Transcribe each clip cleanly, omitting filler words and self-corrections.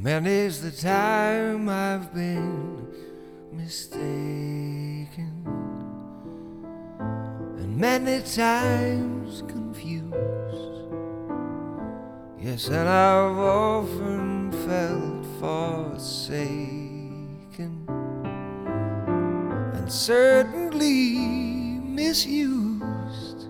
Many's the time I've been mistaken, and many times confused. Yes, and I've often felt forsaken, and certainly misused.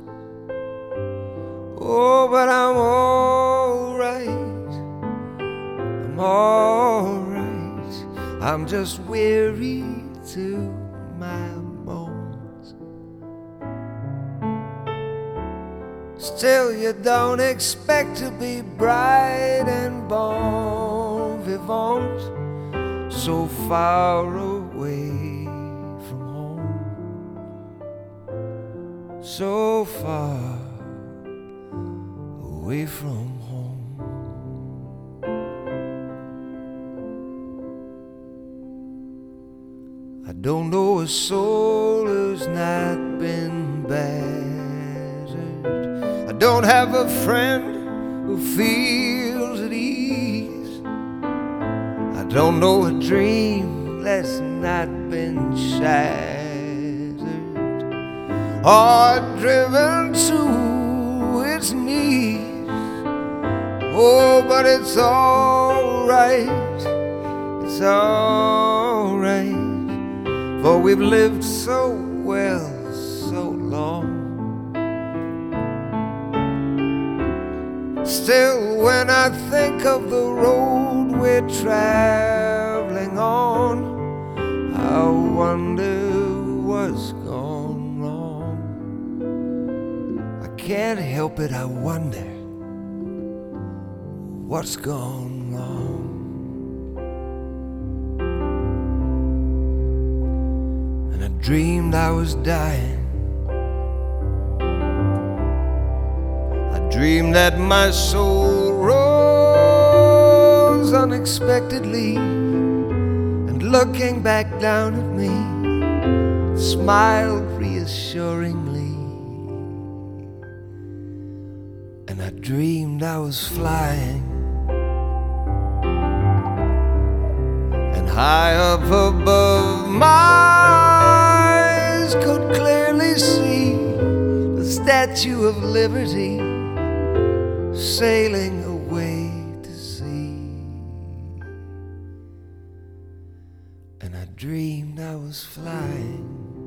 Oh, but I'm all right, I'm all right. I'm just weary to my bones. Still, you don't expect to be bright and bon vivant, so far away from home, so far away from home. I don't know a soul who's not been battered. I don't have a friend who feels at ease. I don't know a dream that's not been shattered or driven to its knees. Oh, but it's all right, it's all right, for we've lived so well so long. Still, when I think of the road we're traveling on, I wonder what's gone wrong. I can't help it, I wonder what's gone wrong. And I dreamed I was dying. I dreamed that my soul rose unexpectedly, and looking back down at me, smiled reassuringly. And I dreamed I was flying, and high up above my eyes could clearly see the Statue of Liberty sailing away to sea. And I dreamed I was flying.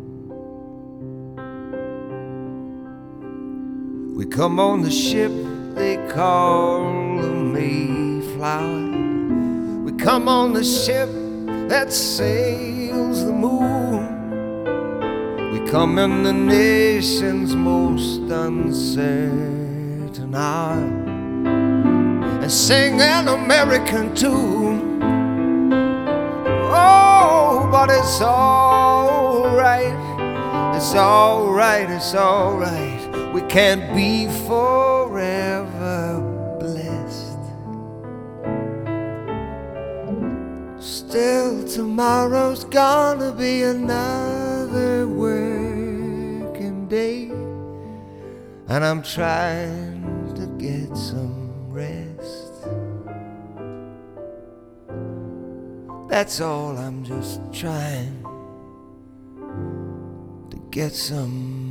We come on the ship they call the Mayflower. We come on the ship that sails the moon. We come in the nation's most uncertain hour and sing an American tune. Oh, but it's all right, it's all right, it's all right. We can't be forever blessed. Still, tomorrow's gonna be another working day, and I'm trying to get some rest. That's all, I'm just trying to get some